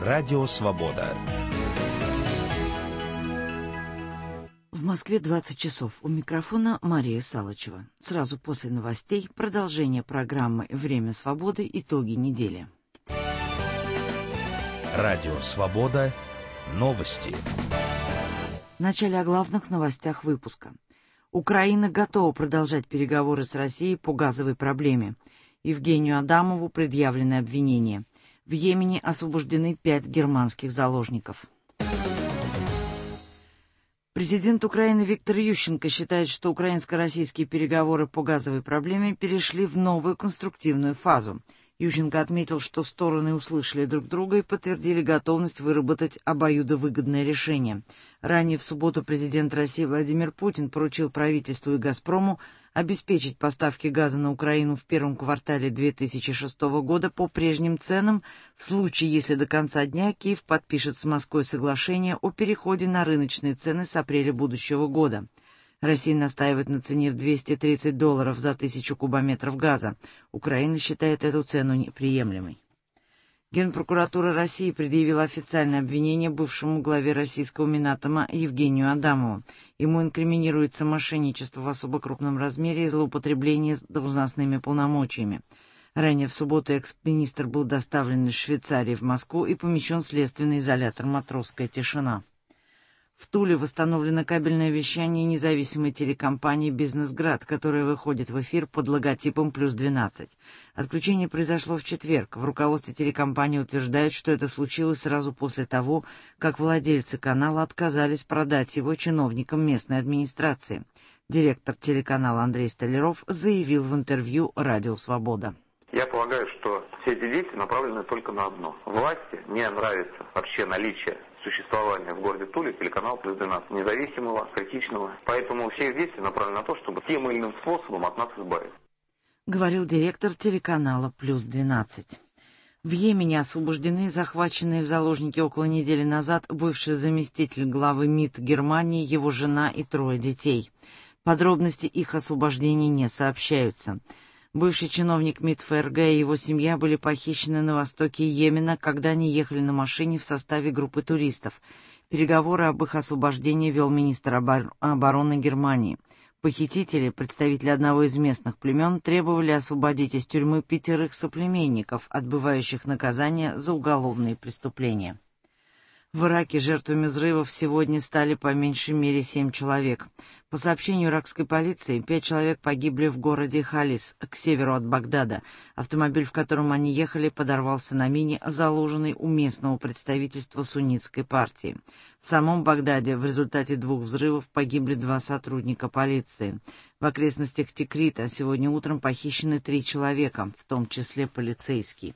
Радио Свобода. В Москве 20 часов. У микрофона Мария Салычева. Сразу после новостей продолжение программы «Время свободы. Итоги недели». Радио Свобода. Новости. Вначале о главных новостях выпуска. Украина готова продолжать переговоры с Россией по газовой проблеме. Евгению Адамову предъявлены обвинения. В Йемене освобождены 5 германских заложников. Президент Украины Виктор Ющенко считает, что украинско-российские переговоры по газовой проблеме перешли в новую конструктивную фазу. Ющенко отметил, что стороны услышали друг друга и подтвердили готовность выработать обоюдовыгодное решение. Ранее в субботу президент России Владимир Путин поручил правительству и «Газпрому» обеспечить поставки газа на Украину в первом квартале 2006 года по прежним ценам, в случае, если до конца дня Киев подпишет с Москвой соглашение о переходе на рыночные цены с апреля будущего года. Россия настаивает на цене в $230 за 1000 кубометров газа. Украина считает эту цену неприемлемой. Генпрокуратура России предъявила официальное обвинение бывшему главе российского Минатома Евгению Адамову. Ему инкриминируется мошенничество в особо крупном размере и злоупотребление должностными полномочиями. Ранее в субботу экс-министр был доставлен из Швейцарии в Москву и помещен в следственный изолятор «Матросская тишина». В Туле восстановлено кабельное вещание независимой телекомпании «Бизнесград», которая выходит в эфир под логотипом «+12». Отключение произошло в четверг. В руководстве телекомпании утверждают, что это случилось сразу после того, как владельцы канала отказались продать его чиновникам местной администрации. Директор телеканала Андрей Столяров заявил в интервью «Радио Свобода». Я полагаю, что все эти действия направлены только на одно. Власти не нравится вообще наличие существования в городе Туле телеканала «+12», независимого, критичного. Поэтому все их действия направлены на то, чтобы тем или иным способом от нас избавиться. Говорил директор телеканала «+12». В Йемене освобождены захваченные в заложники около недели назад бывший заместитель главы МИД Германии, его жена и 3 детей. Подробности их освобождения не сообщаются. Бывший чиновник МИД ФРГ и его семья были похищены на востоке Йемена, когда они ехали на машине в составе группы туристов. Переговоры об их освобождении вел министр обороны Германии. Похитители, представители одного из местных племен, требовали освободить из тюрьмы 5 соплеменников, отбывающих наказание за уголовные преступления. В Ираке жертвами взрывов сегодня стали по меньшей мере 7 человек. По сообщению иракской полиции, 5 человек погибли в городе Халис, к северу от Багдада. Автомобиль, в котором они ехали, подорвался на мине, заложенной у местного представительства суннитской партии. В самом Багдаде в результате 2 взрывов погибли 2 сотрудника полиции. В окрестностях Тикрита сегодня утром похищены 3 человека, в том числе полицейский.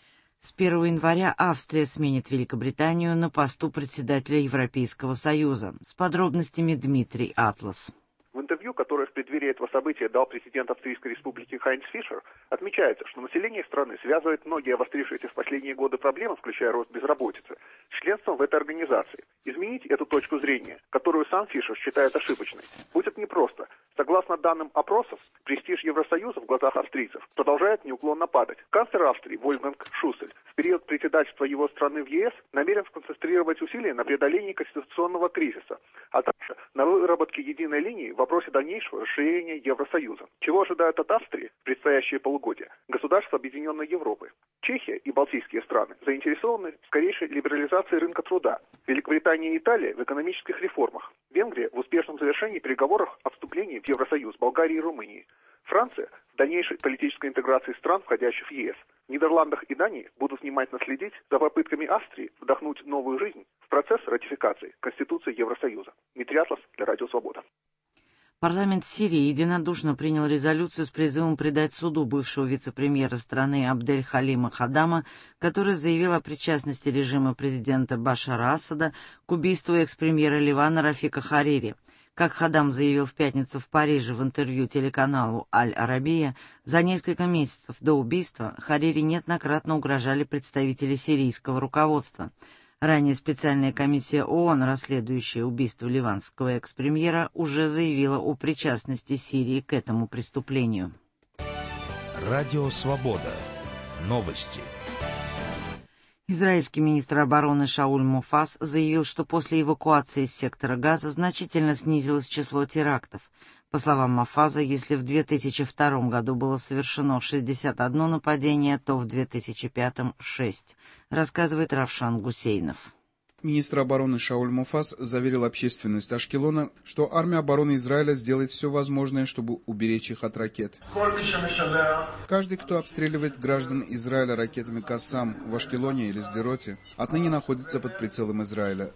С 1 января Австрия сменит Великобританию на посту председателя Европейского Союза. С подробностями Дмитрий Атлас. В интервью, которое в преддверии этого события дал президент Австрийской республики Хайнц Фишер, отмечается, что население страны связывает многие обострившиеся в последние годы проблемы, включая рост безработицы, с членством в этой организации. Изменить эту точку зрения, которую сам Фишер считает ошибочной, будет непросто. Согласно данным опросов, престиж Евросоюза в глазах австрийцев продолжает неуклонно падать. Канцлер Австрии Вольфганг Шуссель в период председательства его страны в ЕС намерен сконцентрировать усилия на преодолении конституционного кризиса, а также на выработке единой линии в вопросе дальнейшего расширения Евросоюза. Чего ожидают от Австрии в предстоящее полугодие государства Объединенной Европы? Чехия и Балтийские страны заинтересованы в скорейшей либерализации рынка труда. Великобритания и Италия в экономических реформах. Венгрия в успешном завершении переговоров о вступлении в Евросоюз Болгарии и Румынии. Франция в дальнейшей политической интеграции стран, входящих в ЕС. В Нидерландах и Дании будут внимательно следить за попытками Австрии вдохнуть новую жизнь в процесс ратификации Конституции Евросоюза. Дмитрий Атлас для Радио Свобода. Парламент Сирии единодушно принял резолюцию с призывом предать суду бывшего вице-премьера страны Абдель-Халима Хаддама, который заявил о причастности режима президента Башара Асада к убийству экс-премьера Ливана Рафика Харири. Как Хаддам заявил в пятницу в Париже в интервью телеканалу «Аль-Арабия», за несколько месяцев до убийства Харири неоднократно угрожали представители сирийского руководства. Ранее специальная комиссия ООН, расследующая убийство ливанского экс-премьера, уже заявила о причастности Сирии к этому преступлению. Радио Свобода. Новости. Израильский министр обороны Шауль Мофаз заявил, что после эвакуации из сектора Газа значительно снизилось число терактов. По словам Мофаза, если в 2002 году было совершено 61 нападение, то в 2005 – 6, рассказывает Равшан Гусейнов. Министр обороны Шауль Мофаз заверил общественность Ашкелона, что армия обороны Израиля сделает все возможное, чтобы уберечь их от ракет. Каждый, кто обстреливает граждан Израиля ракетами «Кассам» в Ашкелоне или Сдероте, отныне находится под прицелом Израиля,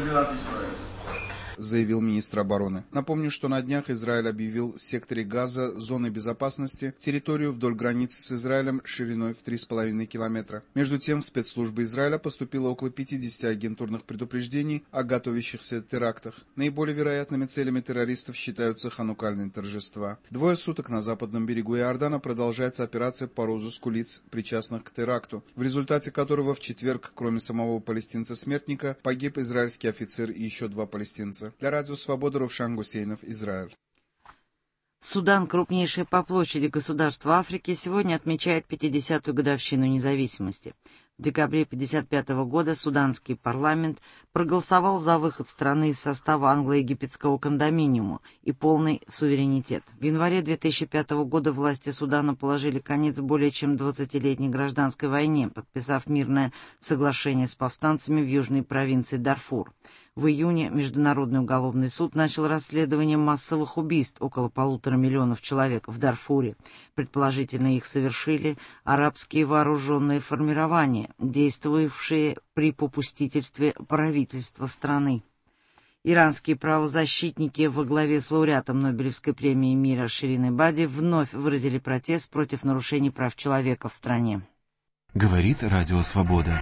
заявил министр обороны. Напомню, что на днях Израиль объявил в секторе Газа зоной безопасности территорию вдоль границы с Израилем шириной в 3,5 километра. Между тем, в спецслужбы Израиля поступило около 50 агентурных предупреждений о готовящихся терактах. Наиболее вероятными целями террористов считаются ханукальные торжества. 2 суток на западном берегу Иордана продолжается операция по розыску лиц, причастных к теракту, в результате которого в четверг, кроме самого палестинца-смертника, погиб израильский офицер и еще 2 палестинца. Для радио «Свобода» Равшан Гусейнов, Израиль. Судан, крупнейшее по площади государство Африки, сегодня отмечает 50-ю годовщину независимости. В декабре 1955 года суданский парламент проголосовал за выход страны из состава англо-египетского кондоминиума и полный суверенитет. В январе 2005 года власти Судана положили конец более чем 20-летней гражданской войне, подписав мирное соглашение с повстанцами в южной провинции Дарфур. В июне Международный уголовный суд начал расследование массовых убийств около 1,5 миллиона человек в Дарфуре. Предположительно, их совершили арабские вооруженные формирования, действовавшие при попустительстве правительства страны. Иранские правозащитники во главе с лауреатом Нобелевской премии мира Ширин Эбади вновь выразили протест против нарушений прав человека в стране. Говорит Радио Свобода.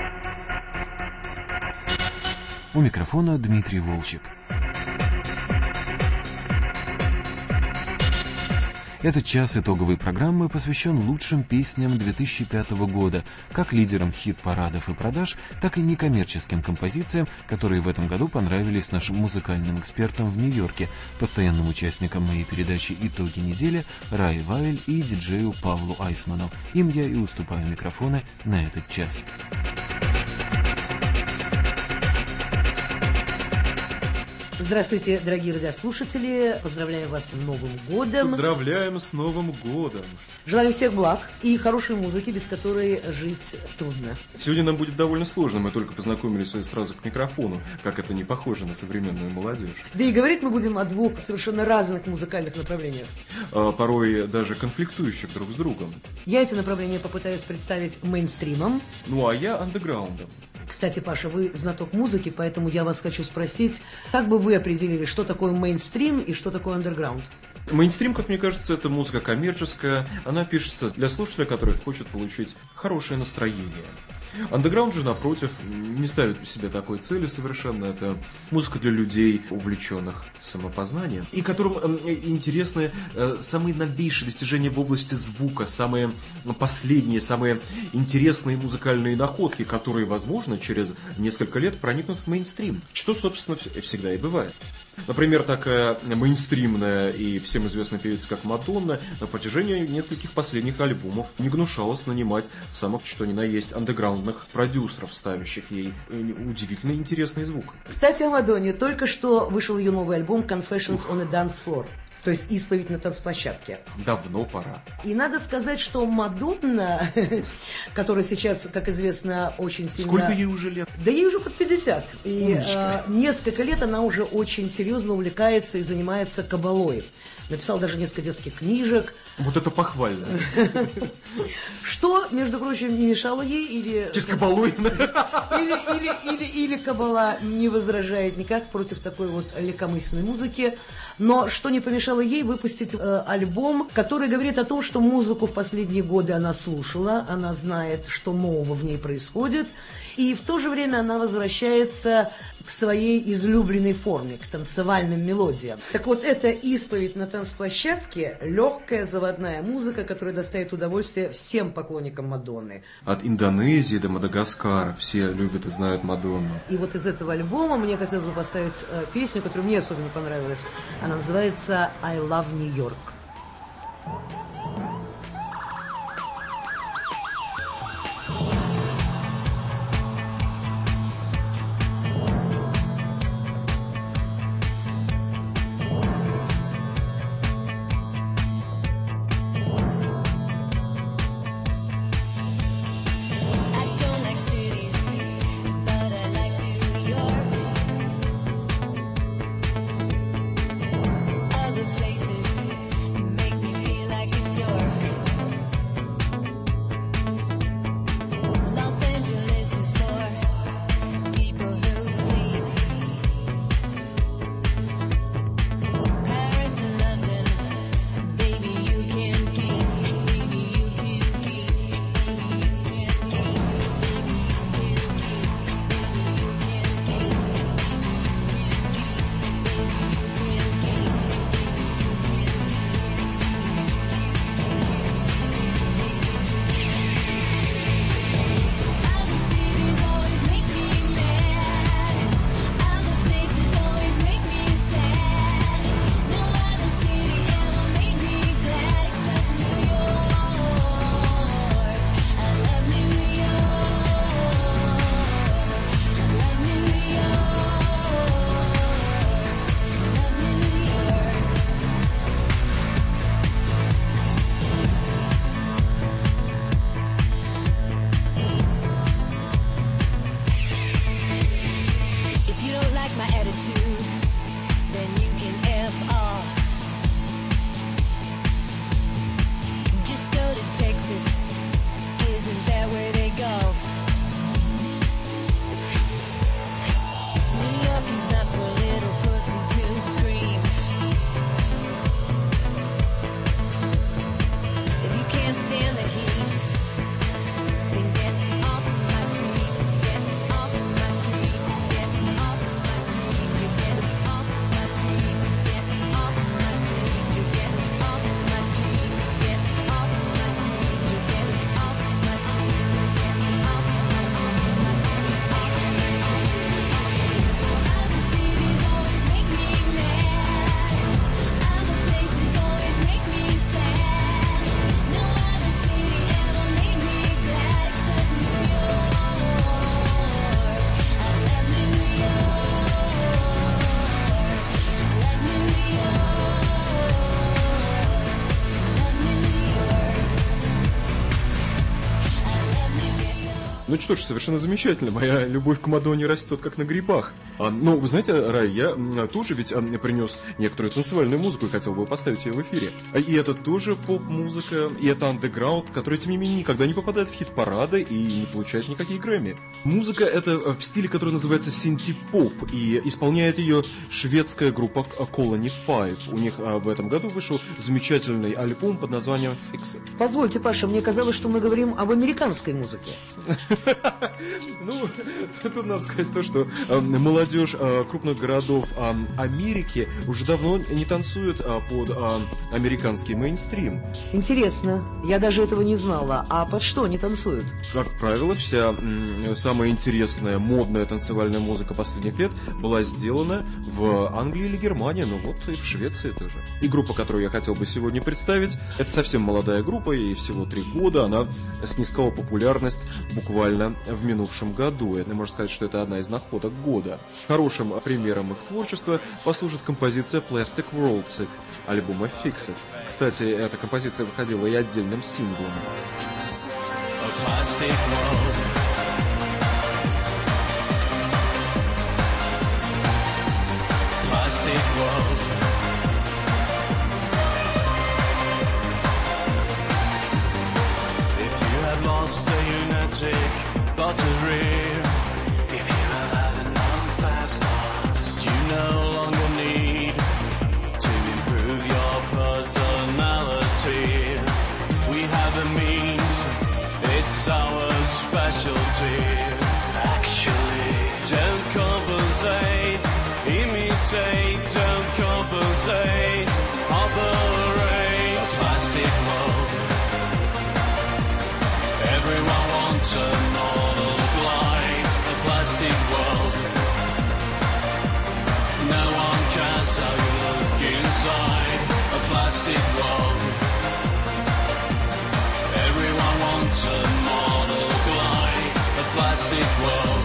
У микрофона Дмитрий Волчек. Этот час итоговой программы посвящен лучшим песням 2005 года, как лидерам хит-парадов и продаж, так и некоммерческим композициям, которые в этом году понравились нашим музыкальным экспертам в Нью-Йорке, постоянным участникам моей передачи «Итоги недели» Рае Вайль и диджею Павлу Айсману. Им я и уступаю микрофоны на этот час. Здравствуйте, дорогие радиослушатели. Поздравляем вас с Новым годом. Поздравляем с Новым годом. Желаем всех благ и хорошей музыки, без которой жить трудно. Сегодня нам будет довольно сложно. Мы только познакомились сразу к микрофону, как это не похоже на современную молодежь. Да и говорить мы будем о 2 совершенно разных музыкальных направлениях. Порой даже конфликтующих друг с другом. Я эти направления попытаюсь представить мейнстримом. Ну а я андеграундом. Кстати, Паша, вы знаток музыки, поэтому я вас хочу спросить, как бы вы определили, что такое мейнстрим и что такое андерграунд? Мейнстрим, как мне кажется, это музыка коммерческая. Она пишется для слушателя, который хочет получить хорошее настроение. Андеграунд же, напротив, не ставит себе такой цели совершенно. Это музыка для людей, увлеченных самопознанием, и которым интересны самые новейшие достижения в области звука, самые последние, самые интересные музыкальные находки, которые, возможно, через несколько лет проникнут в мейнстрим, что, собственно, всегда и бывает. Например, такая мейнстримная и всем известная певица, как Мадонна, на протяжении нескольких последних альбомов не гнушалась нанимать самых что ни на есть андеграундных продюсеров, ставящих ей удивительно интересный звук. Кстати, о Мадонне. Только что вышел ее новый альбом «Confessions on a Dance Floor». То есть исповедь на танцплощадке. Давно пора. И надо сказать, что Мадонна, которая сейчас, как известно, очень сильно... Сколько ей уже лет? Да ей уже под 50. И несколько лет она уже очень серьезно увлекается и занимается кабалой. Написал даже несколько детских книжек. Вот это похвально. Что, между прочим, не мешало ей или... Через кабалой. Или кабала не возражает никак против такой вот легкомысленной музыки. Но что не помешало ей выпустить альбом, который говорит о том, что музыку в последние годы она слушала, она знает, что нового в ней происходит, и в то же время она возвращается к своей излюбленной форме, к танцевальным мелодиям. Так вот, это исповедь на танцплощадке, легкая заводная музыка, которая доставит удовольствие всем поклонникам Мадонны. От Индонезии до Мадагаскара все любят и знают Мадонну. И вот из этого альбома мне хотелось бы поставить песню, которая мне особенно понравилась. Она называется «I Love New York». что ж, совершенно замечательно. Моя любовь к Мадонне растет как на грибах. Ну, вы знаете, Рай, я тоже ведь принес некоторую танцевальную музыку и хотел бы поставить ее в эфире. И это тоже поп-музыка, и это андеграунд, который, тем не менее, никогда не попадает в хит-парады и не получает никакие Грэмми. Музыка это в стиле, который называется синти-поп, и исполняет ее шведская группа Colony 5. У них в этом году вышел замечательный альбом под названием Fix It. Позвольте, Паша, мне казалось, что мы говорим об американской музыке. Ну, тут надо сказать то, что молодежь крупных городов Америки уже давно не танцует под американский мейнстрим. Интересно, я даже этого не знала. А под что они танцуют? Как правило, вся самая интересная, модная танцевальная музыка последних лет была сделана в Англии или Германии, но вот и в Швеции тоже. И группа, которую я хотел бы сегодня представить, это совсем молодая группа, ей всего 3 года, она снискала популярность буквально в минувшем году. И можно сказать, что это одна из находок года. Хорошим примером их творчества послужит композиция Plastic World с их альбома Fix It. Кстати, эта композиция выходила и отдельным синглом. Lost a lunatic battery. If you have had an unfast heart, you no longer need to improve your personality. We have the means, it's our specialty. Actually, don't compensate, imitate, don't compensate, operate a plastic world. Everyone wants a model glide, a plastic world. No one cares how you look inside a plastic world. Everyone wants a model glide, a plastic world.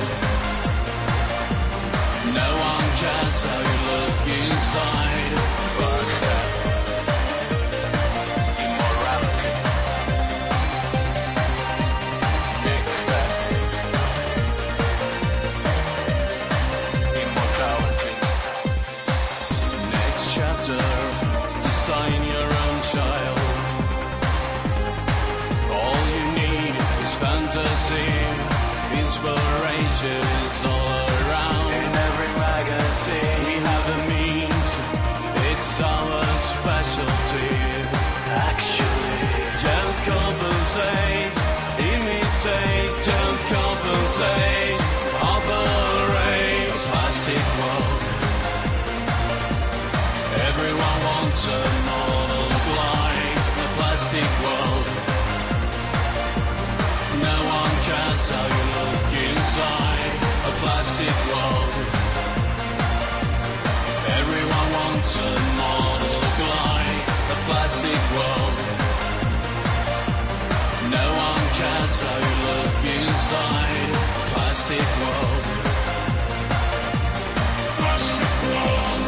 No one cares how you look inside. Design your own child. All you need is fantasy. Inspiration is all around. In every magazine we have the means. It's our specialty. Actually, don't compensate, imitate, don't compensate, operate a plastic world. Everyone wants a model glide, a plastic world. No one cares how you look inside a plastic world. Everyone wants a model glide, a plastic world. No one cares how you look inside a plastic world. Plastic world.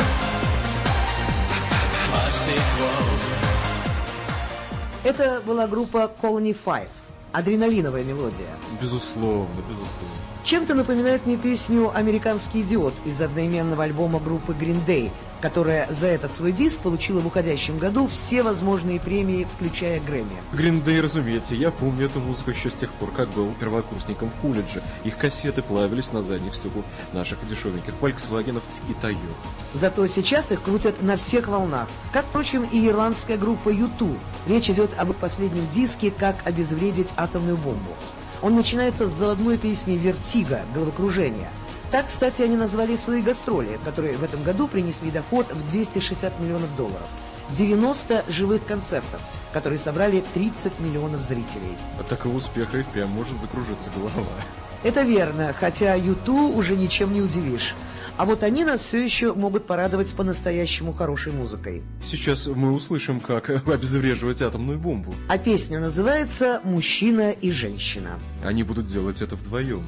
Это была группа Colony 5. Адреналиновая мелодия. Безусловно, безусловно. Чем-то напоминает мне песню «Американский идиот» из одноименного альбома группы Green Day, которая за этот свой диск получила в уходящем году все возможные премии, включая Грэмми. Green Day, разумеется, я помню эту музыку еще с тех пор, как был первокурсником в колледже. Их кассеты плавились на задних стеклах наших дешевеньких Volkswagen'ов и Toyota. Зато сейчас их крутят на всех волнах, как, впрочем, и ирландская группа U2. Речь идет об их последнем диске «Как обезвредить атомную бомбу». Он начинается с заводной песни «Вертиго» — «Головокружение». Так, кстати, они назвали свои гастроли, которые в этом году принесли доход в $260 миллионов. 90 живых концертов, которые собрали 30 миллионов зрителей. От такого успеха и прям может закружиться голова. Это верно, хотя U2 уже ничем не удивишь. А вот они нас все еще могут порадовать по-настоящему хорошей музыкой. Сейчас мы услышим, как обезвреживать атомную бомбу. А песня называется «Мужчина и женщина». Они будут делать это вдвоем.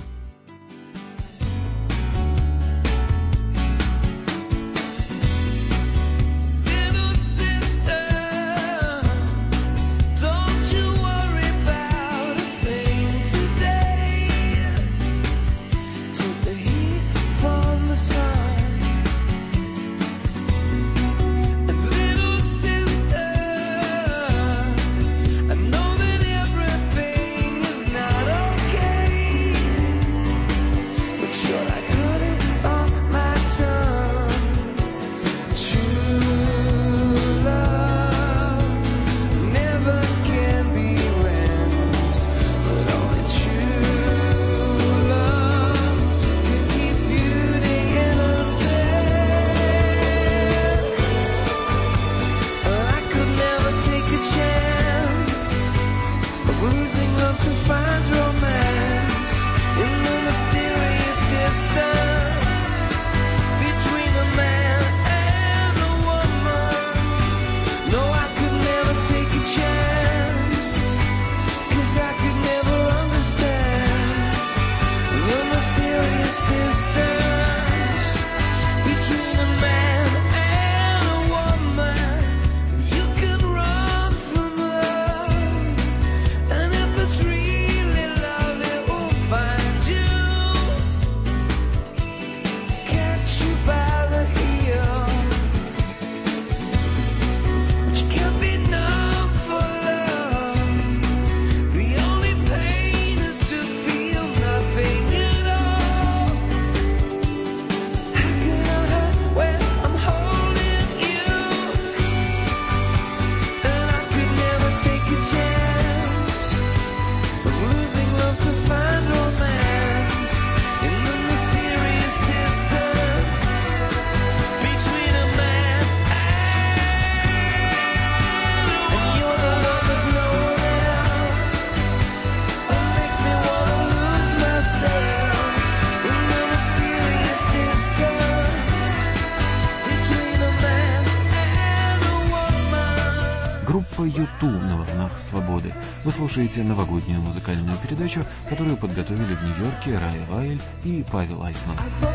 «Ту» на волнах свободы. Вы слушаете новогоднюю музыкальную передачу, которую подготовили в Нью-Йорке Рая Вайль и Павел Айсман.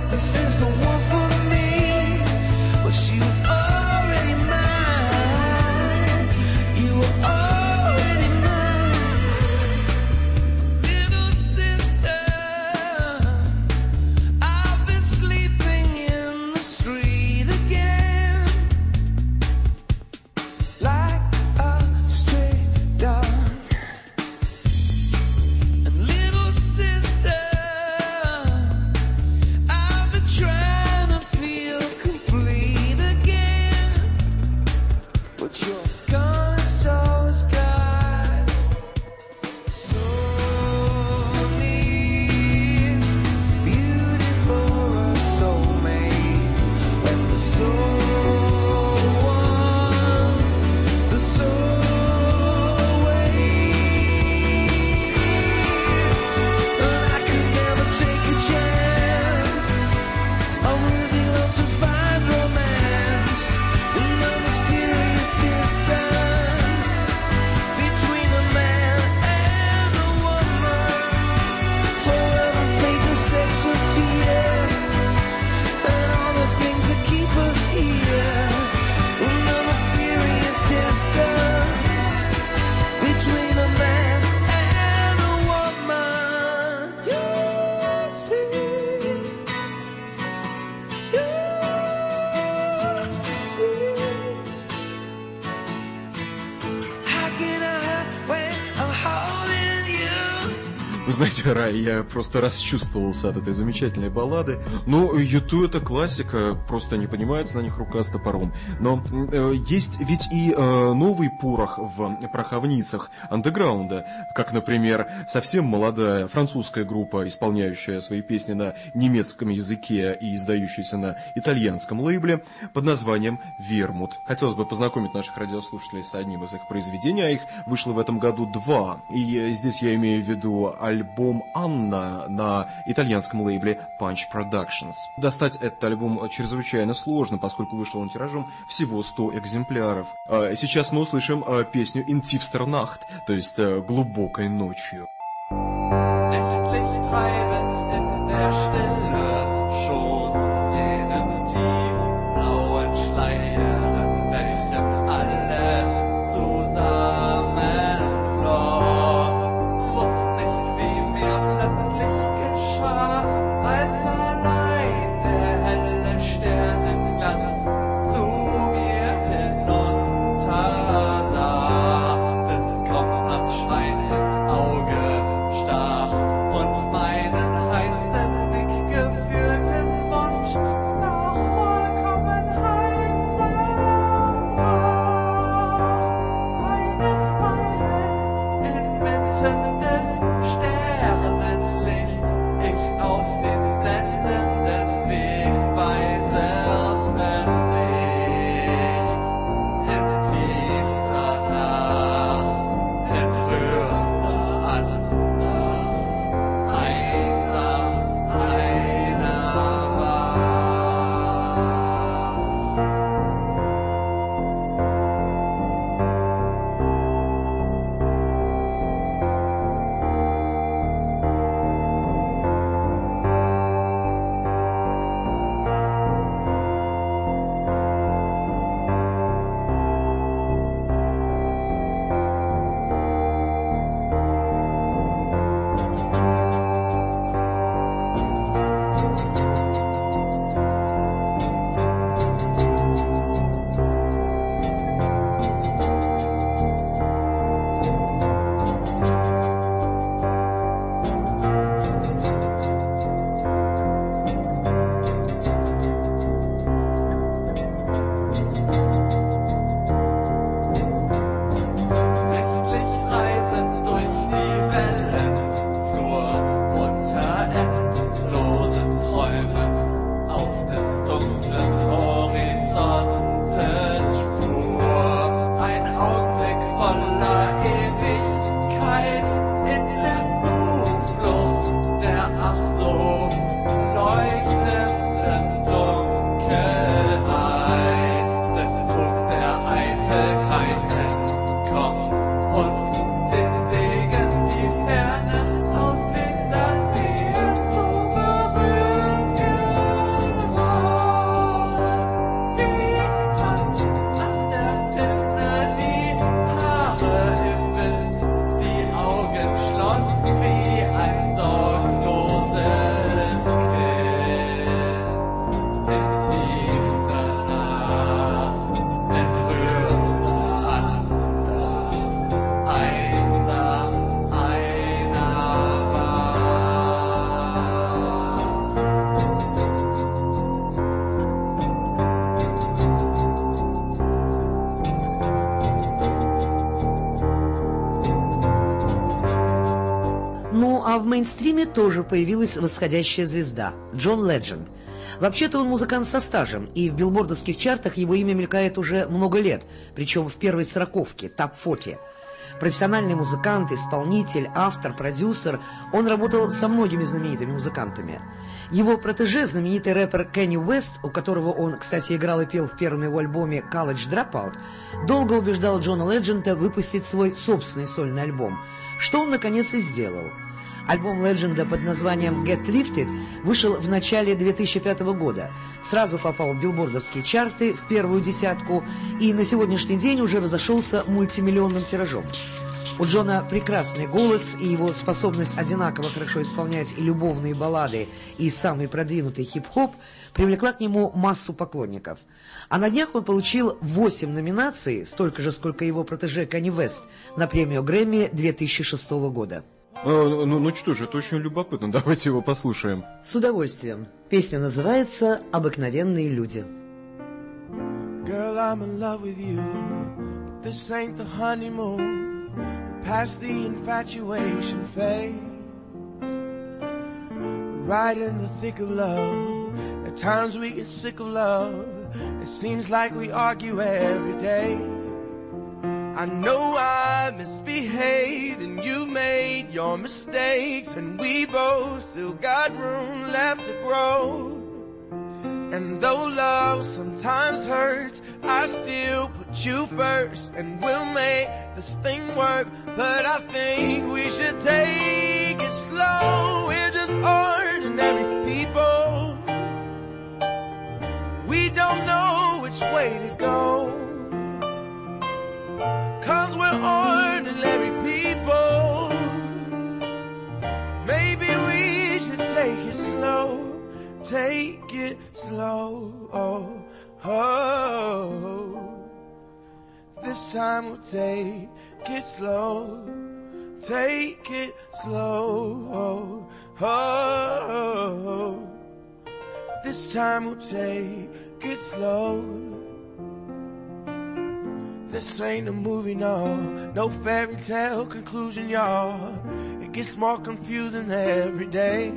Вы знаете, Рай, я просто расчувствовался от этой замечательной баллады. Ну, Юту это классика, просто не поднимается на них рука с топором. Но есть ведь и новый порох в пороховницах андеграунда, как, например, совсем молодая французская группа, исполняющая свои песни на немецком языке и издающаяся на итальянском лейбле под названием «Вермут». Хотелось бы познакомить наших радиослушателей с одним из их произведений, а их вышло в этом году 2. И здесь я имею в виду альбом «Анна» на итальянском лейбле Punch Productions. Достать этот альбом чрезвычайно сложно, поскольку вышел он тиражом всего 100 экземпляров. Сейчас мы услышим песню «In tiefster Nacht», то есть «Глубокой ночью». Auge stach und meinen heißen Blick мейнстриме тоже появилась восходящая звезда – Джон Ледженд. Вообще-то он музыкант со стажем, и в билбордовских чартах его имя мелькает уже много лет, причем в первой сороковке, топ-40. Профессиональный музыкант, исполнитель, автор, продюсер, он работал со многими знаменитыми музыкантами. Его протеже, знаменитый рэпер Кенни Уэст, у которого он, кстати, играл и пел в первом его альбоме «College Dropout», долго убеждал Джона Ледженда выпустить свой собственный сольный альбом, что он, наконец, и сделал. Альбом Ледженда под названием «Get Lifted» вышел в начале 2005 года, сразу попал в билбордовские чарты в первую десятку и на сегодняшний день уже разошелся мультимиллионным тиражом. У Джона прекрасный голос, и его способность одинаково хорошо исполнять и любовные баллады, и самый продвинутый хип-хоп привлекла к нему массу поклонников. А на днях он получил 8 номинаций, столько же, сколько его протеже Канни Вест, на премию Грэмми 2006 года. Ну что же, это очень любопытно, давайте его послушаем. С удовольствием. Песня называется «Обыкновенные люди». Girl, I'm in love with you. This ain't the honeymoon. Past the infatuation phase. Right in the thick of love. At times we get sick of love. It seems like we argue every day. I know I misbehaved and you made your mistakes, and we both still got room left to grow. And though love sometimes hurts, I still put you first, and we'll make this thing work. But I think we should take it slow. We're just ordinary people. We don't know which way to go, 'cause we're ordinary people. Maybe we should take it slow. Take it slow. Oh, oh. This time we'll take it slow. Take it slow. Oh, oh. This time we'll take it slow. This ain't a movie, no fairy tale conclusion, y'all. It gets more confusing every day.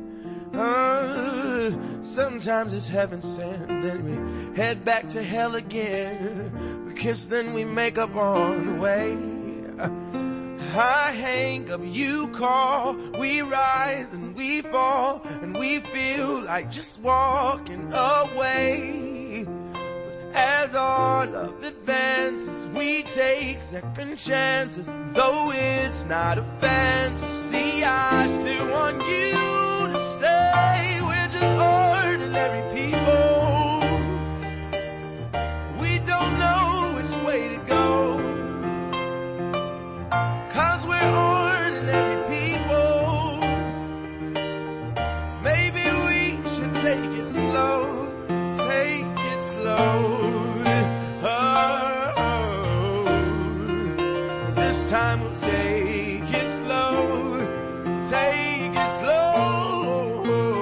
Sometimes it's heaven sent, then we head back to hell again. We kiss, then we make up on the way. I hang up, you call, we rise and we fall, and we feel like just walking away. As our love advances, we take second chances. Though it's not a fantasy, I still want you to stay. We're just ordinary people. We don't know which way to go, 'cause we're ordinary people. Maybe we should take it slow. Take it slow. Time will take it slow, take it slow.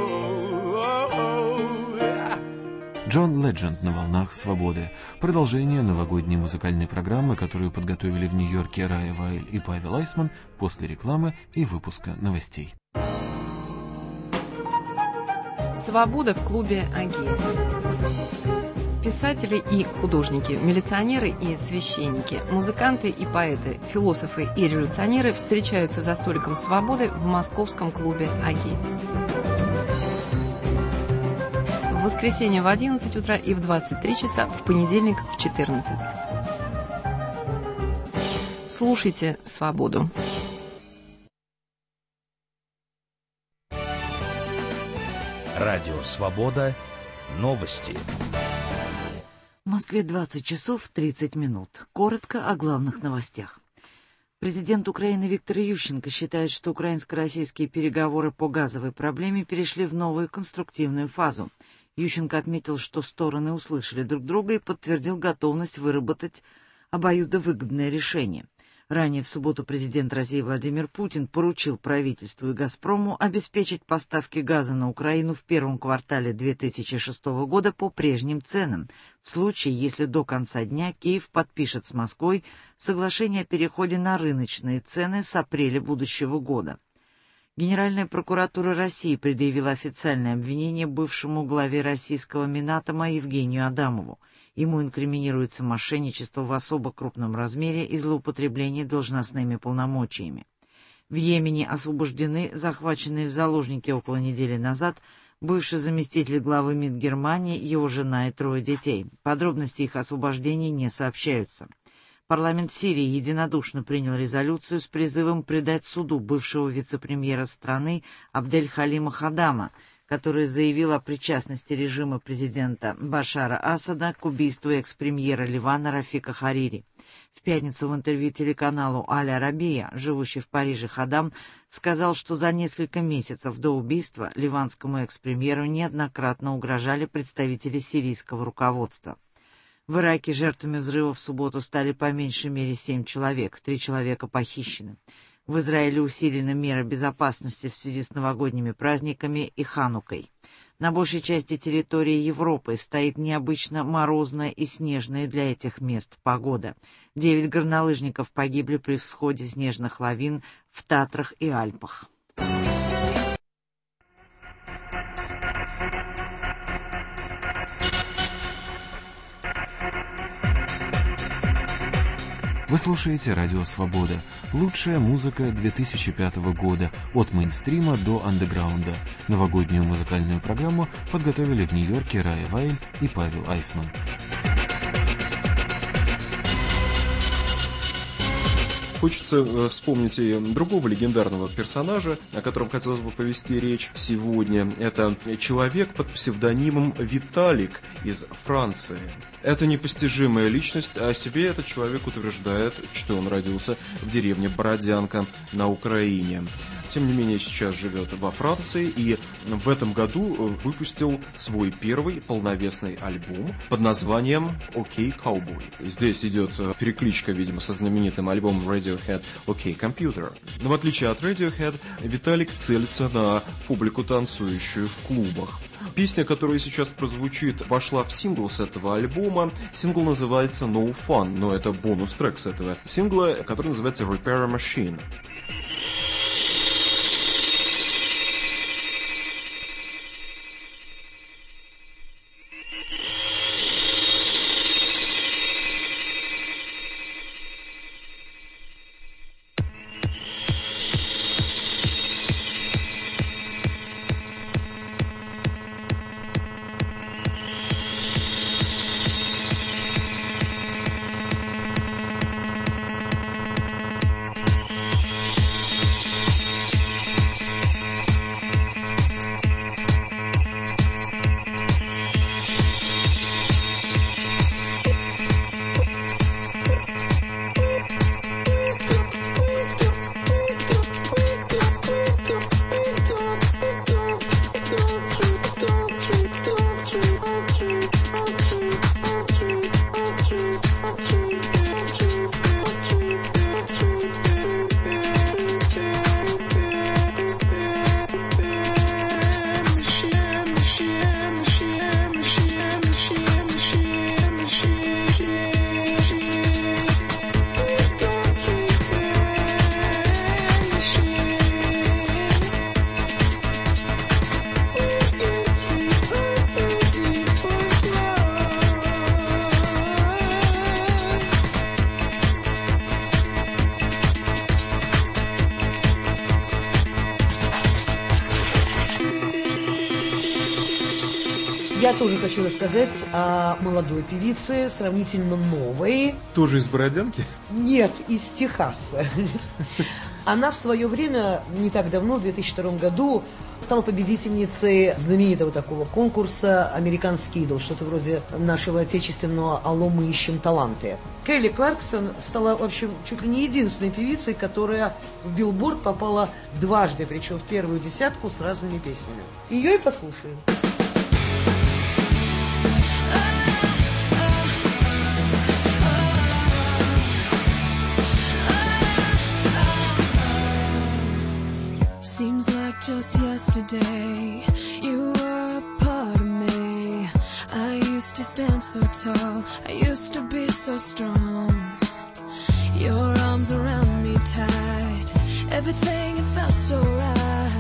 Джон Ледженд на волнах свободы. Продолжение новогодней музыкальной программы, которую подготовили в Нью-Йорке Рая Вайль и Павел Айсман после рекламы и выпуска новостей. Свобода в клубе Агит. Писатели и художники, милиционеры и священники, музыканты и поэты, философы и революционеры встречаются за столиком свободы в московском клубе «Агит». В воскресенье в 11 утра и в 23 часа, в понедельник в 14. Слушайте «Свободу». Радио «Свобода». Новости. В Москве 20 часов 30 минут. Коротко о главных новостях. Президент Украины Виктор Ющенко считает, что украинско-российские переговоры по газовой проблеме перешли в новую конструктивную фазу. Ющенко отметил, что стороны услышали друг друга и подтвердил готовность выработать обоюдовыгодное решение. Ранее в субботу президент России Владимир Путин поручил правительству и «Газпрому» обеспечить поставки газа на Украину в первом квартале 2006 года по прежним ценам, в случае, если до конца дня Киев подпишет с Москвой соглашение о переходе на рыночные цены с апреля будущего года. Генеральная прокуратура России предъявила официальное обвинение бывшему главе российского Минатома Евгению Адамову. Ему инкриминируется мошенничество в особо крупном размере и злоупотребление должностными полномочиями. В Йемене освобождены захваченные в заложники около недели назад бывший заместитель главы МИД Германии, его жена и 3 детей. Подробности их освобождения не сообщаются. Парламент Сирии единодушно принял резолюцию с призывом предать суду бывшего вице-премьера страны Абдель-Халима Хадама, который заявил о причастности режима президента Башара Асада к убийству экс-премьера Ливана Рафика Харири. В пятницу в интервью телеканалу «Аль-Арабия», живущий в Париже Хадам, сказал, что за несколько месяцев до убийства ливанскому экс-премьеру неоднократно угрожали представители сирийского руководства. В Ираке жертвами взрыва в субботу стали по меньшей мере 7 человек, 3 человека похищены. В Израиле усилены меры безопасности в связи с новогодними праздниками и Ханукой. На большей части территории Европы стоит необычно морозная и снежная для этих мест погода. 9 горнолыжников погибли при всходе снежных лавин в Татрах и Альпах. Вы слушаете «Радио Свобода». Лучшая музыка 2005 года, от мейнстрима до андеграунда. Новогоднюю музыкальную программу подготовили в Нью-Йорке Рая Вайль и Павел Айсман. Хочется вспомнить и другого легендарного персонажа, о котором хотелось бы повести речь сегодня. Это человек под псевдонимом Виталик из Франции. Это непостижимая личность, а о себе этот человек утверждает, что он родился в деревне Бородянка на Украине. Тем не менее, сейчас живет во Франции и в этом году выпустил свой первый полновесный альбом под названием «OK Cowboy». Здесь идет перекличка, видимо, со знаменитым альбомом Radiohead «OK Computer». Но в отличие от Radiohead, Виталик целится на публику, танцующую в клубах. Песня, которая сейчас прозвучит, вошла в сингл с этого альбома. Сингл называется «No Fun», но это бонус-трек с этого сингла, который называется «Repair a Machine». Я тоже хочу рассказать о молодой певице, сравнительно новой. Тоже из Бородянки? Нет, из Техаса. Она в свое время, не так давно, в 2002 году, стала победительницей знаменитого такого конкурса «Американский идол», что-то вроде нашего отечественного «Алло, мы ищем таланты». Келли Кларксон стала, в общем, чуть ли не единственной певицей, которая в Билборд попала дважды, причем в первую десятку с разными песнями. Ее и послушаем. Just yesterday, you were a part of me. I used to stand so tall, I used to be so strong. Your arms around me tight, everything it felt so right.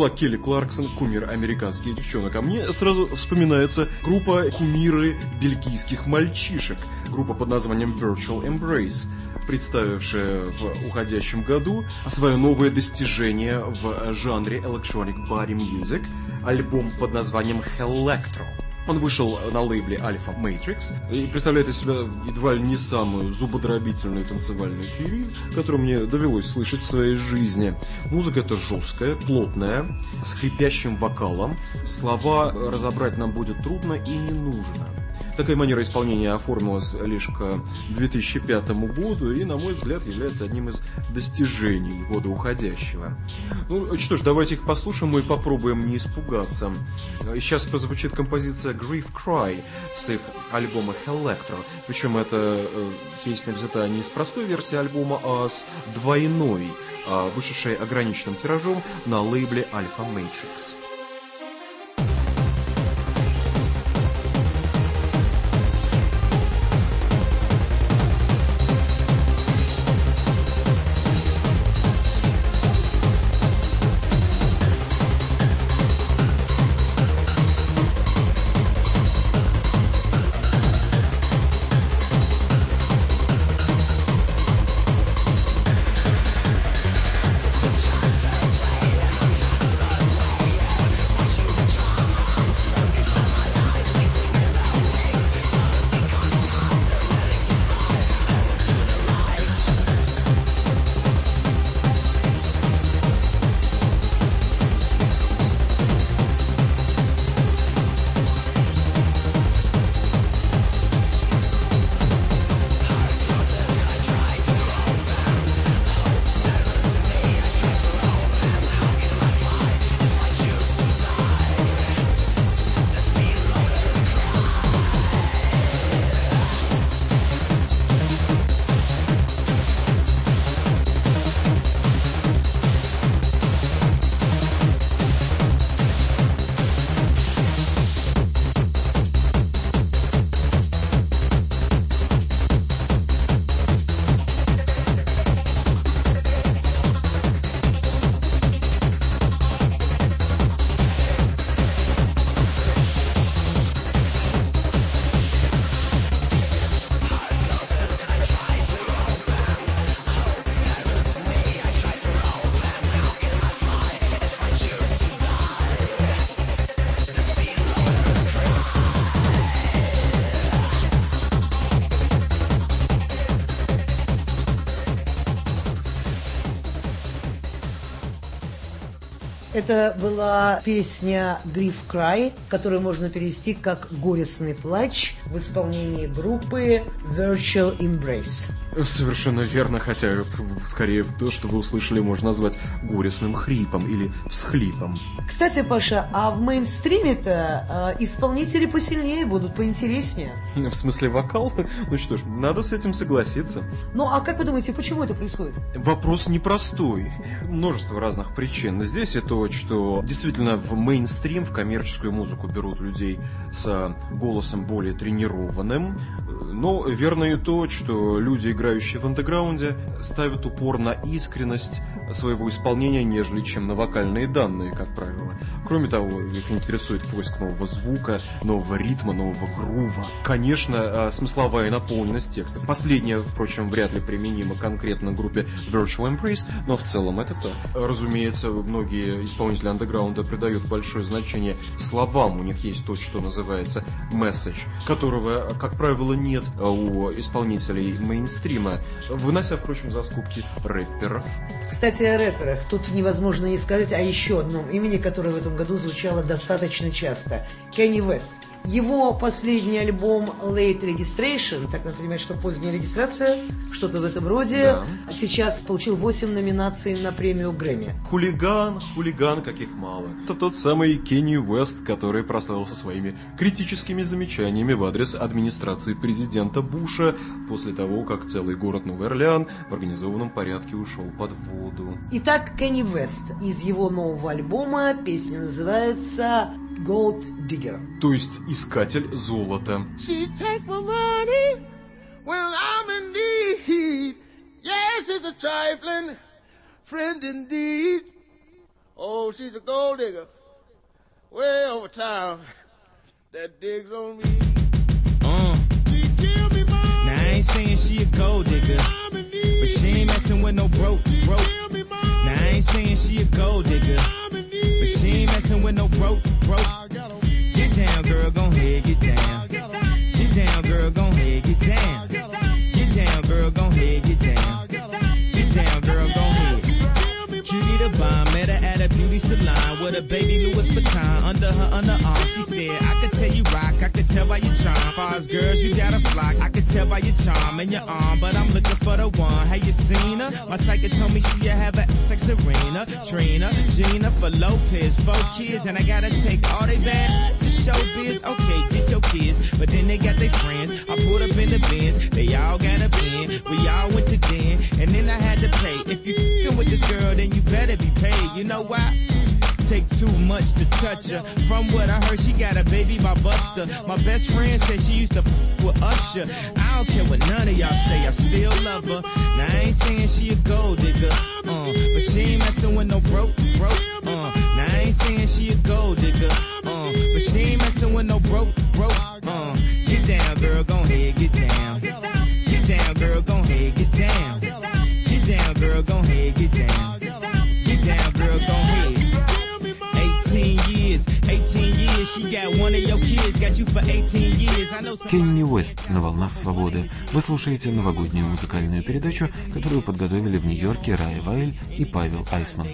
была Келли Кларксон, кумир американских девчонок. А мне сразу вспоминается группа кумиры бельгийских мальчишек. Группа под названием Virtual Embrace, представившая в уходящем году свое новое достижение в жанре Electronic Body Music, альбом под названием Hellectro. Он вышел на лейбле Alpha Matrix и представляет из себя едва ли не самую зубодробительную танцевальную феерию, которую мне довелось слышать в своей жизни. Музыка эта жесткая, плотная, с хрипящим вокалом. Слова разобрать нам будет трудно и не нужно. Такая манера исполнения оформилась лишь к 2005 году и, на мой взгляд, является одним из достижений года уходящего. Ну что ж, давайте их послушаем и попробуем не испугаться. Сейчас прозвучит композиция Grief Cry с их альбома Hellectro. Причем эта песня взята не из простой версии альбома, а с двойной, вышедшей ограниченным тиражом на лейбле Alpha Matrix. Это была песня Grief Cry, которую можно перевести как «Горестный плач» в исполнении группы Virtual Embrace. Совершенно верно, хотя скорее то, что вы услышали, можно назвать горестным хрипом или всхлипом. Кстати, Паша, а в мейнстриме-то исполнители посильнее будут, поинтереснее. В смысле вокал? Ну что ж, надо с этим согласиться. Ну а как вы думаете, почему это происходит? Вопрос непростой. Множество разных причин. Здесь и то, что действительно в мейнстрим, в коммерческую музыку берут людей с голосом более тренированным. Но верно и то, что люди, играющие в андеграунде, ставят упор на искренность своего исполнения, нежели чем на вокальные данные, как правило. Кроме того, их интересует поиск нового звука, нового ритма, нового грува. Конечно, смысловая наполненность текстов. Последнее, впрочем, вряд ли применимо конкретно группе Virtual Embrace, но в целом это так. Разумеется, многие исполнители андеграунда придают большое значение словам. У них есть то, что называется message, которого, как правило, нет у исполнителей мейнстрима, вынося, впрочем, за скобки рэперов. Кстати, о рэперах. Тут невозможно не сказать о еще одном имени, которое в этом году звучало достаточно часто. Кенни Уэст. Его последний альбом Late Registration, так, например, что поздняя регистрация, что-то в этом роде, да, сейчас получил 8 номинаций на премию Грэмми. Хулиган, каких мало. Это тот самый Кенни Уэст, который прославился своими критическими замечаниями в адрес администрации президента Буша после того, как целый город Новый Орлеан в организованном порядке ушел под воду. Итак, Кенни Уэст. Из его нового альбома песня называется Gold Digger. То есть искатель золота. She take my money when I'm in need. Yes, it's a trifling friend indeed. Oh, she's a gold digger. Way over town. That digs on me. Now I ain't saying she a gold digger, but she ain't messing with no broke. Now I ain't saying she a gold digger, but she ain't messing with no broke. Get down, girl, gon' ahead, get down. Get down, girl, gon' ahead, get down. Get down, girl, gon' ahead, get down. Get down, girl, gon' ahead. Cutie the bomb, met her at a beauty salon with a baby Louis Vuitton under her underarm. She said, I could tell you rock, I could tell by your charm. Far as girls, you got a flock, I could tell by your charm and your arm. But I'm looking for the one, have you seen her? My psychic told me she'll have a like Serena, Trina, Gina, for Lopez, 4 kids. And I gotta take all they bad to showbiz. Okay, get your kids, but then they got their friends. I pulled up in the Benz, they all got a bin. We all went to den, and then I had to pay. If you f***ing with this girl, then you better be paid. You know why? Take too much to touch her. From what I heard, she got a baby by Buster. My best friend said she used to f*** with Usher. I don't care what none of y'all say, I still love her. Now I ain't saying she a gold digger, but she ain't messing with no broke. Now I ain't saying she a gold digger, but she ain't messing with no broke. Get down, girl, gon' ahead, get down. Get down, girl, gon' ahead, get down. Get down, girl, gon' ahead, get down. Get down, girl, gon' ahead. 18 years, she got one of your kids, got you for 18 years. Кенни Уэст на волнах свободы. Вы слушаете новогоднюю музыкальную передачу, которую подготовили в Нью-Йорке Рая Вайль и Павел Айсман.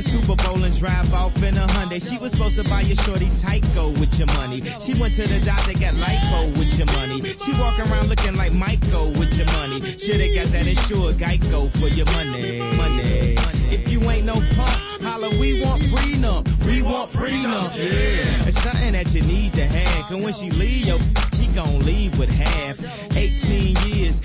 We want prenup, yeah. It's something that you need to have, cause when she leave, she gon' leave with half. 18 years,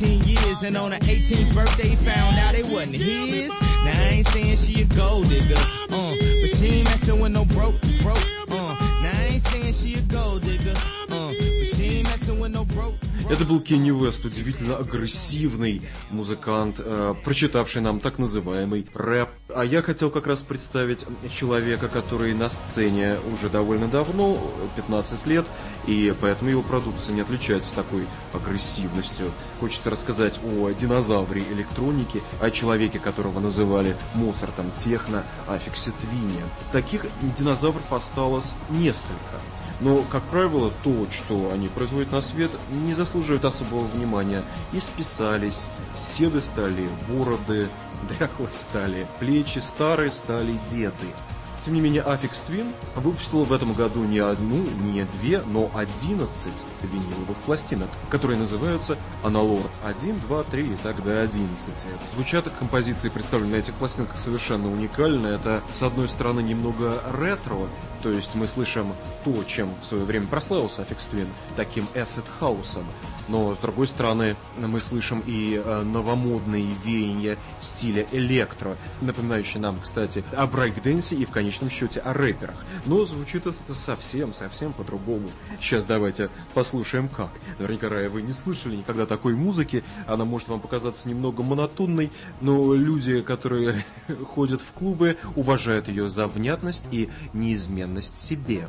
and on her 18th birthday, found out it wasn't his. Now I ain't saying she a gold digger, but she ain't messing with no broke. Now I ain't saying she a gold digger, but she ain't messing with no broke. Это был Кенни Уэст, удивительно агрессивный музыкант, прочитавший нам так называемый рэп. А я хотел как раз представить человека, который на сцене уже довольно давно, 15 лет, и поэтому его продукция не отличается такой агрессивностью. Хочется рассказать о динозавре электроники, о человеке, которого называли Моцартом техно, Аффиксе Твине. Таких динозавров осталось несколько. Но, как правило, то, что они производят на свет, не заслуживает особого внимания. И списались, седы стали бороды, дряхлые стали плечи, старые стали деды. Тем не менее, Aphex Twin выпустила в этом году не одну, не две, но 11 виниловых пластинок, которые называются Analord 1, 2, 3 и так до 11. Звучат композиции, представленные на этих пластинках, совершенно уникально. Это, с одной стороны, немного ретро, то есть мы слышим то, чем в свое время прославился Aphex Twin, таким acid-хаусом. Но, с другой стороны, мы слышим и новомодные веяния стиля электро, напоминающие нам, кстати, о брейк-дэнсе и, в конечном счете, о рэперах. Но звучит это совсем по-другому. Сейчас давайте послушаем как. Наверняка, Рая, вы не слышали никогда такой музыки, она может вам показаться немного монотонной, но люди, которые ходят в клубы, уважают ее за внятность и неизменность себе.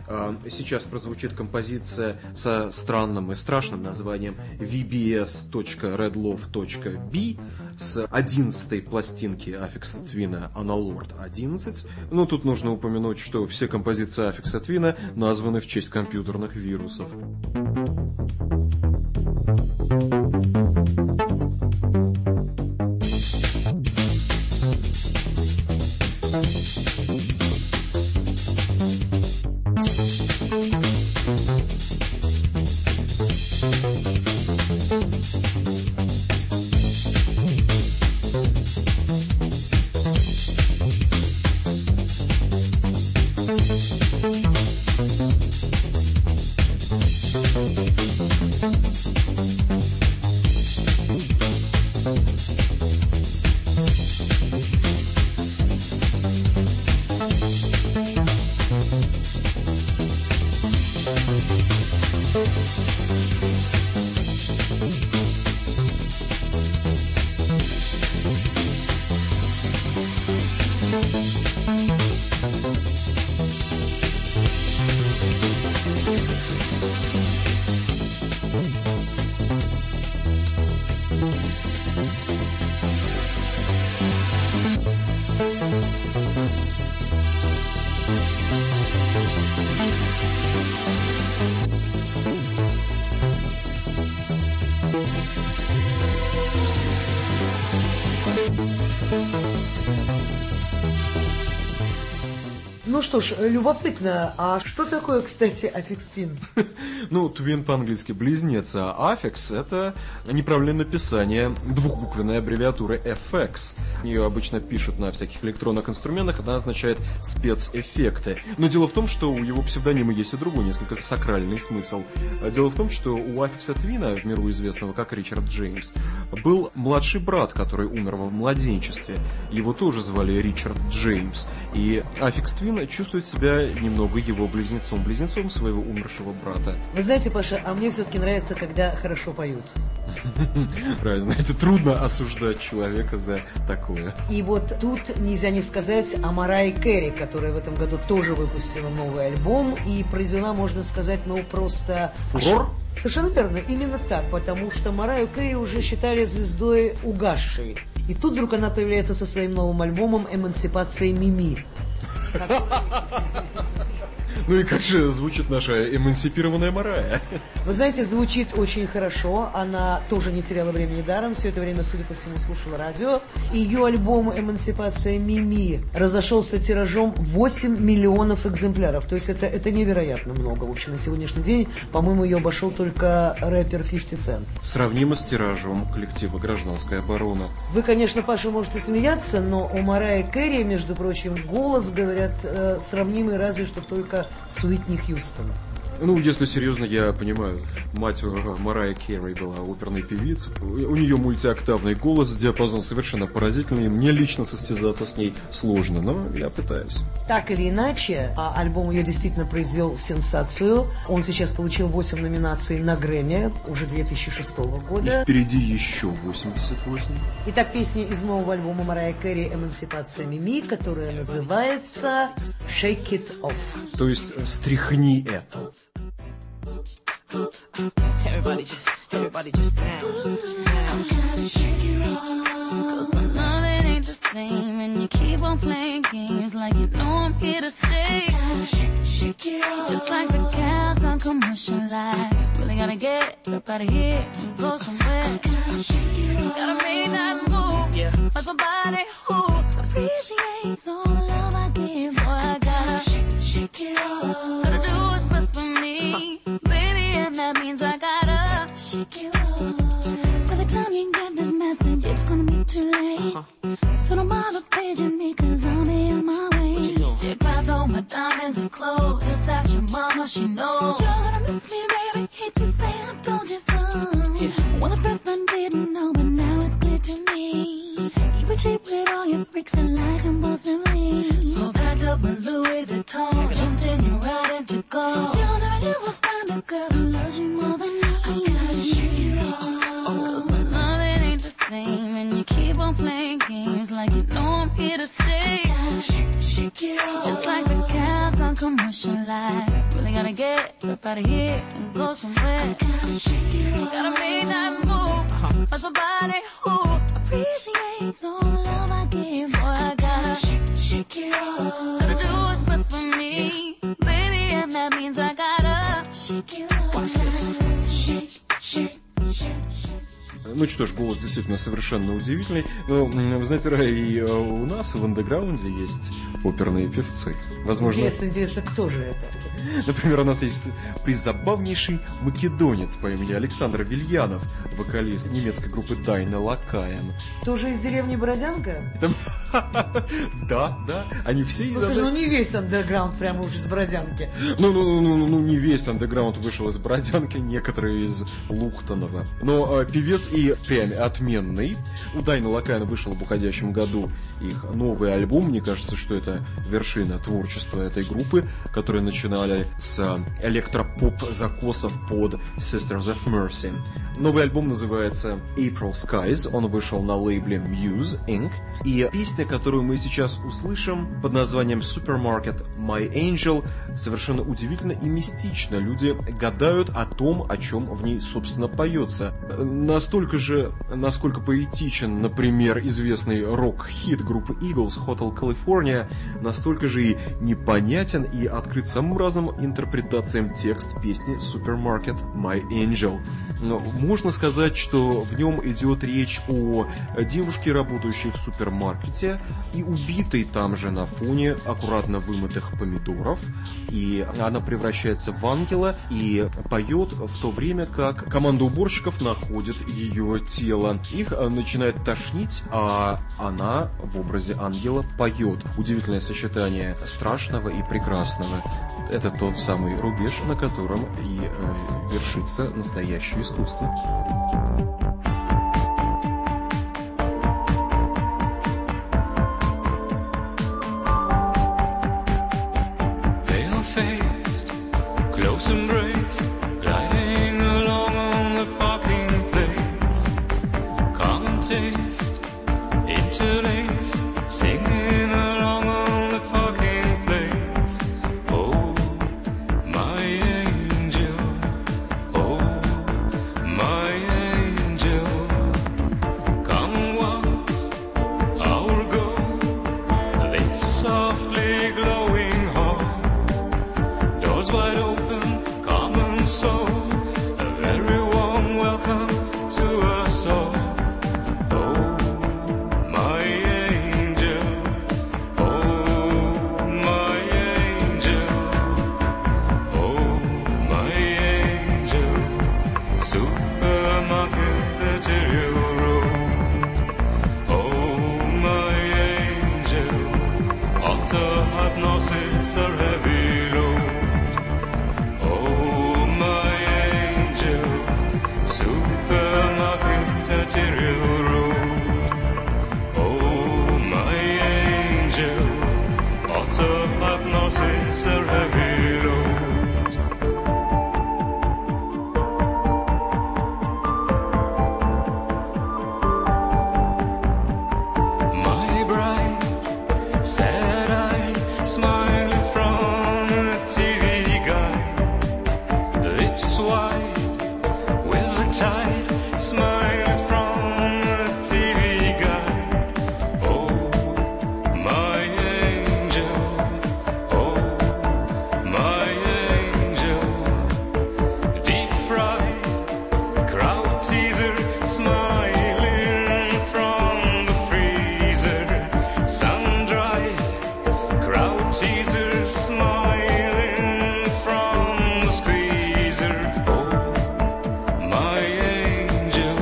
Сейчас прозвучит композиция со странным и страшным названием vbs.redlove.b с 11-й пластинки Aphex Twin Analord 11. Но тут нужно упомянуть, что все композиции Aphex Twin названы в честь компьютерных вирусов. Ну что ж, любопытно. А что такое, кстати, Aphex Twin? Ну, Twin по-английски близнец, а Aphex — это неправильное написание двухбуквенной аббревиатуры FX. Ее обычно пишут на всяких электронных инструментах, она означает спецэффекты. Но дело в том, что у его псевдонима есть и другой, несколько сакральный смысл. Дело в том, что у Aphex Twin, в миру известного как Ричард Джеймс, был младший брат, который умер во младенчестве. Его тоже звали Ричард Джеймс. И Aphex Twin чувствует себя немного его близнецом своего умершего брата. Вы знаете, Паша, а мне все-таки нравится, когда хорошо поют. Правильно, знаете, трудно осуждать человека за такое. И вот тут нельзя не сказать о Марайе Кэрри, которая в этом году тоже выпустила новый альбом и произвела, можно сказать, ну просто... Фурор? Совершенно верно, именно так, потому что Марайю Кэрри уже считали звездой угасшей. И тут вдруг она появляется со своим новым альбомом «Эмансипация Мими». Ну и как же звучит наша эмансипированная Марайя? Вы знаете, звучит очень хорошо. Она тоже не теряла времени даром. Все это время, судя по всему, слушала радио. Ее альбом «Эмансипация Мими» разошелся тиражом 8 миллионов экземпляров. То есть это невероятно много. В общем, на сегодняшний день, по-моему, ее обошел только рэпер 50 Cent. Сравнимо с тиражом коллектива «Гражданская оборона». Вы, конечно, Паша, можете смеяться, но у Марайи Кэрри, между прочим, голос, говорят, сравнимый разве что только с Уитни Хьюстон. Ну, если серьезно, я понимаю, мать Марайи Кэрри была оперной певицей. У нее мультиоктавный голос, диапазон совершенно поразительный. Мне лично состязаться с ней сложно, но я пытаюсь. Так или иначе, альбом ее действительно произвел сенсацию. Он сейчас получил 8 номинаций на Грэмми, уже 2006 года. И впереди еще 88. Итак, песня из нового альбома Марайи Кэрри «Эмансипация Мими», которая называется «Shake It Off». То есть «Стряхни это». Everybody just bounce. Shake it off. 'Cause my love, it ain't the same. And you keep on playing games like you know I'm here to stay. Shake it off. Just like the cats on commercial life. Really gotta get up out of here and go somewhere. Shake it off. Gotta make that move. Yeah. Find somebody who appreciates all the love I give. Boy, I gotta shake it off. Gotta do what's best for me. And that means I gotta shake you off. By the time you get this message, it's gonna be too late. So don't bother paging me, 'cause I'll be on my way. Sit back on my diamonds and clothes. Just ask your mama, she knows. You're gonna miss me, baby. Hate to say I told you so. Well, at first I didn't know, but now it's clear to me. You were cheap with all your freaks and like impulsively. So back up with Louis Vuitton. Jumped in your ride and to go. You'll never find a girl who loves you more than me. I gotta shake it off. 'Cause my love, it ain't the same. And you keep on playing games like you know I'm here to stay. Shake it off. Just like the cats on commercial life. Really gotta get up out of here and go somewhere. I gotta shake it off. Gotta make that move. Find somebody who appreciates all the love I give. Boy, I gotta shake it off. Gotta do what's best for me, baby, and that means I gotta shake it off. Shake, shake, shake, shake. Ну что ж, голос действительно совершенно удивительный. Но, вы знаете, и у нас в андеграунде есть оперные певцы. Возможно... Интересно, кто же это? Например, у нас есть призабавнейший македонец по имени Александр Вильянов, вокалист немецкой группы Дайна Лакаен. Тоже из деревни Бородянка? Да. Они все... Ну, скажи, не весь андерграунд прямо уже из Бородянки. Ну, не весь андеграунд вышел из Бородянки, некоторые из Лухтанова. Но певец и прям отменный. У Дайна Лакаен вышел в уходящем году их новый альбом. Мне кажется, что это вершина творчества этой группы, которые начинали с электропоп-закосов под Sisters of Mercy. Новый альбом называется April Skies. Он вышел на лейбле Muse Inc. И песня, которую мы сейчас услышим, под названием Supermarket My Angel, совершенно удивительно и мистично. Люди гадают о том, о чем в ней, собственно, поется. Настолько же, насколько поэтичен, например, известный рок-хит группы Eagles Hotel California настолько же и непонятен и открыт самым разным интерпретациям текст песни Supermarket My Angel. Но можно сказать, что в нем идет речь о девушке, работающей в супермаркете и убитой там же на фоне аккуратно вымытых помидоров. И она превращается в ангела и поет в то время, как команда уборщиков находит ее тело. Их начинает тошнить, а она в образе ангела поет. Удивительное сочетание страшного и прекрасного. Это тот самый рубеж, на котором и вершится настоящее искусство. Pale-faced, close embrace, gliding along on the parking place. Common taste, interlace, singing along on the parking place. Oh, my angel, oh, my angel. Come once, our goal, this softly glowing hall. Doors wide open, common soul, a very warm welcome to us all. Oh, my angel, oh, my angel, oh, my angel. Supermarket at Ariel Road. Oh, my angel, auto hypnosis are heavy load. Oh, my angel, supermarket at Ariel Road. Oh, my angel, auto hypnosis are heavy load. My bright, sad-eyed, smiling from a TV guide, lips wide with the tide, smiling from a TV guide. Oh, my angel, oh, my angel, deep fried, crowd teaser, smiling from the freezer, sun-dried, crowd teaser, smiling from the squeezer. Oh, my angel,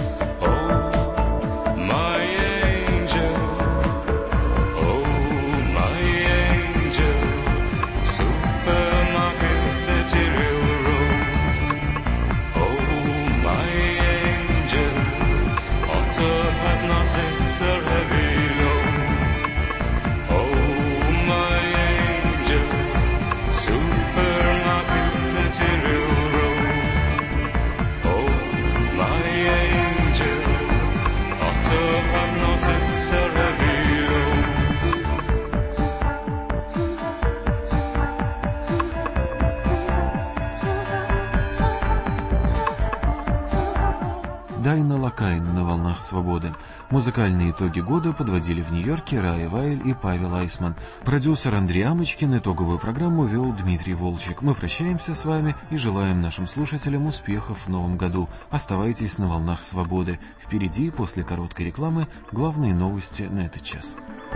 oh, my angel, oh, my angel, supermarket at Ariel Road. Oh, my angel, auto hypnosis are heavy load. Oh, my angel, supermarket at Ariel Road. Oh, my angel, auto hypnosis are heavy load. Дайна Лакайн на волнах свободы. Музыкальные итоги года подводили в Нью-Йорке Рая Вайль и Павел Айсман. Продюсер Андрей Амочкин. Итоговую программу вел Дмитрий Волчек. Мы прощаемся с вами и желаем нашим слушателям успехов в новом году. Оставайтесь на волнах свободы. Впереди, после короткой рекламы, главные новости на этот час.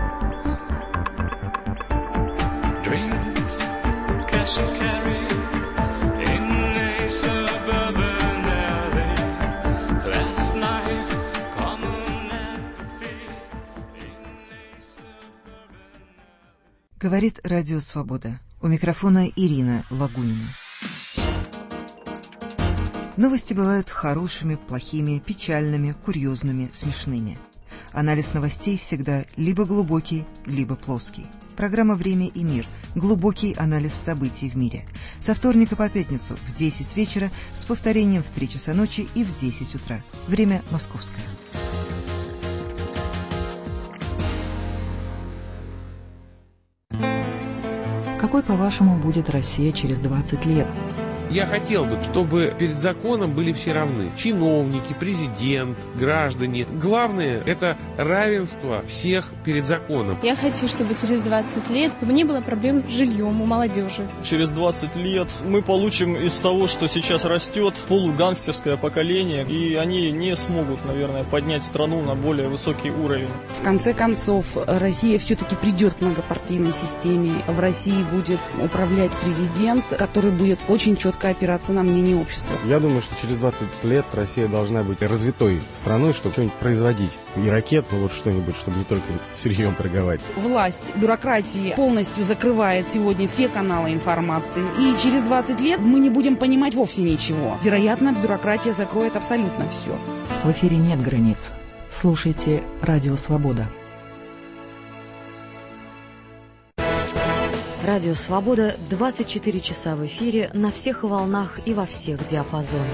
Dreams, cash and carry, in a suburban alley, clasp knife, common apathy, in a suburban alley. Говорит Радио Свобода. У микрофона Ирина Лагунина. Новости бывают хорошими, плохими, печальными, курьезными, смешными. Анализ новостей всегда либо глубокий, либо плоский. Программа «Время и мир» – глубокий анализ событий в мире. Со вторника по пятницу в 10 вечера с повторением в 3 часа ночи и в 10 утра. Время московское. Какой, по-вашему, будет Россия через 20 лет? Я хотел бы, чтобы перед законом были все равны. Чиновники, президент, граждане. Главное – это равенство всех перед законом. Я хочу, чтобы через 20 лет не было проблем с жильем у молодежи. Через 20 лет мы получим из того, что сейчас растет, полугангстерское поколение, и они не смогут, наверное, поднять страну на более высокий уровень. В конце концов, Россия все-таки придет к многопартийной системе. В России будет управлять президент, который будет очень четко опираться на мнение общества. Я думаю, что через 20 лет Россия должна быть развитой страной, чтобы что-нибудь производить. Не ракет, но вот что-нибудь, чтобы не только сырьем торговать. Власть бюрократии полностью закрывает сегодня все каналы информации. И через 20 лет мы не будем понимать вовсе ничего. Вероятно, бюрократия закроет абсолютно все. В эфире нет границ. Слушайте «Радио Свобода». Радио «Свобода» 24 часа в эфире на всех волнах и во всех диапазонах.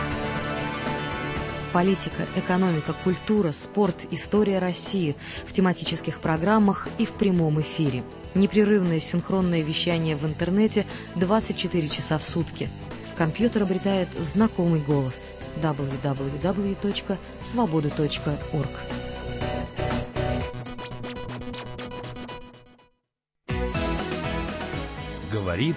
Политика, экономика, культура, спорт, история России в тематических программах и в прямом эфире. Непрерывное синхронное вещание в интернете 24 часа в сутки. Компьютер обретает знакомый голос www.svoboda.org. Говорит